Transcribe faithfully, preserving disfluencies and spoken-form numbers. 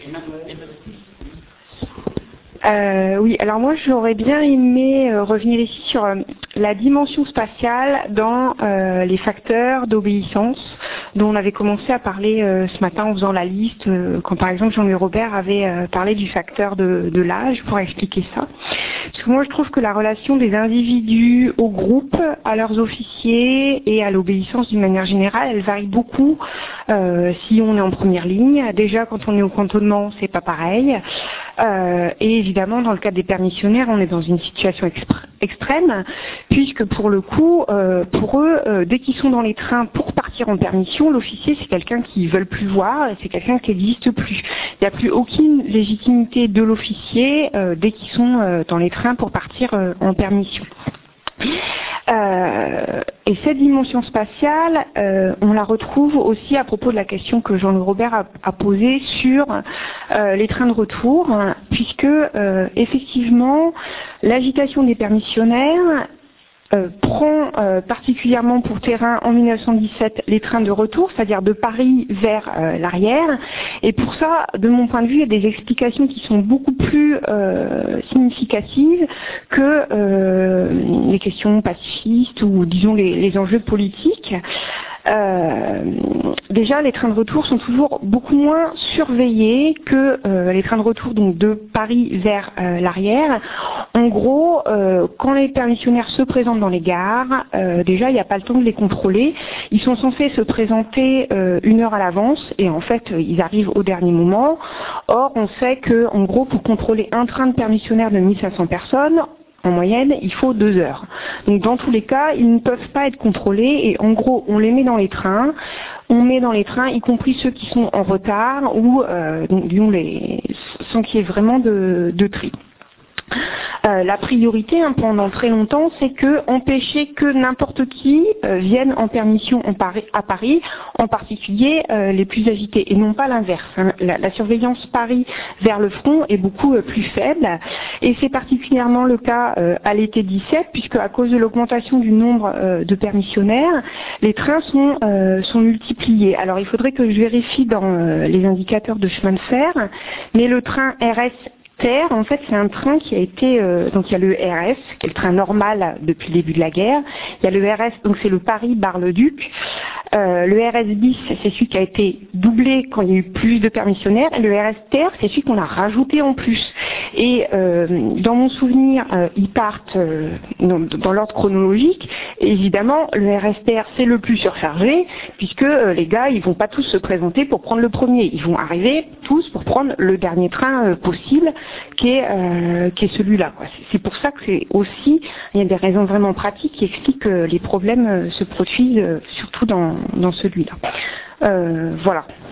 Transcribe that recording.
Euh, oui, alors moi j'aurais bien aimé euh, revenir ici sur euh, la dimension spatiale dans euh, les facteurs d'obéissance dont on avait commencé à parler euh, ce matin en faisant la liste, euh, quand par exemple Jean-Louis Robert avait euh, parlé du facteur de, de l'âge pour expliquer ça. Parce que moi je trouve que la relation des individus au groupe, à leurs officiers et à l'obéissance d'une manière générale, elle varie beaucoup euh, si on est en première ligne. Déjà quand on est au cantonnement, c'est pas pareil. Euh, et évidemment, dans le cas des permissionnaires, on est dans une situation exp- extrême, puisque pour le coup, euh, pour eux, euh, dès qu'ils sont dans les trains pour partir en permission, l'officier, c'est quelqu'un qu'ils veulent plus voir, et c'est quelqu'un qui n'existe plus. Il n'y a plus aucune légitimité de l'officier euh, dès qu'ils sont euh, dans les trains pour partir euh, en permission. Euh, et cette dimension spatiale, euh, on la retrouve aussi à propos de la question que Jean-Louis Robert a, a posée sur euh, les trains de retour, hein, puisque euh, effectivement l'agitation des permissionnaires Euh, prend euh, particulièrement pour terrain en mille neuf cent dix-sept les trains de retour, c'est-à-dire de Paris vers euh, l'arrière. Et pour ça, de mon point de vue, il y a des explications qui sont beaucoup plus euh, significatives que euh, les questions pacifistes ou disons les, les enjeux politiques. Euh, déjà, les trains de retour sont toujours beaucoup moins surveillés que euh, les trains de retour donc de Paris vers euh, l'arrière. En gros, euh, quand les permissionnaires se présentent dans les gares, euh, déjà il n'y a pas le temps de les contrôler. Ils sont censés se présenter euh, une heure à l'avance et en fait ils arrivent au dernier moment. Or, on sait que en gros pour contrôler un train de permissionnaires de mille cinq cents personnes, en moyenne, il faut deux heures. Donc dans tous les cas, ils ne peuvent pas être contrôlés et en gros, on les met dans les trains, on met dans les trains, y compris ceux qui sont en retard ou euh, donc, disons les, sans qu'il y ait vraiment de, de tri. Euh, la priorité hein, pendant très longtemps, c'est que empêcher que n'importe qui euh, vienne en permission en Paris, à Paris, en particulier euh, les plus agités, et non pas l'inverse. Hein. La, la surveillance Paris vers le front est beaucoup euh, plus faible, et c'est particulièrement le cas euh, à l'été dix-sept, puisque à cause de l'augmentation du nombre euh, de permissionnaires, les trains sont, euh, sont multipliés. Alors il faudrait que je vérifie dans euh, les indicateurs de chemin de fer, mais le train R S Terre, en fait, c'est un train qui a été, euh, donc il y a le R S, qui est le train normal depuis le début de la guerre. Il y a le R S, donc c'est le Paris-Bar-le-Duc. Euh, le R S bis, c'est celui qui a été doublé quand il y a eu plus de permissionnaires. Et le R S Terre, c'est celui qu'on a rajouté en plus. Et euh, dans mon souvenir, euh, ils partent euh, dans, dans l'ordre chronologique. Et évidemment, le R S Terre, c'est le plus surchargé, puisque euh, les gars, ils vont pas tous se présenter pour prendre le premier. Ils vont arriver tous pour prendre le dernier train euh, possible, qui est, euh, qui est celui-là. Quoi. C'est pour ça que c'est aussi, il y a des raisons vraiment pratiques qui expliquent que les problèmes euh, se produisent euh, surtout dans, dans celui-là. Euh, voilà.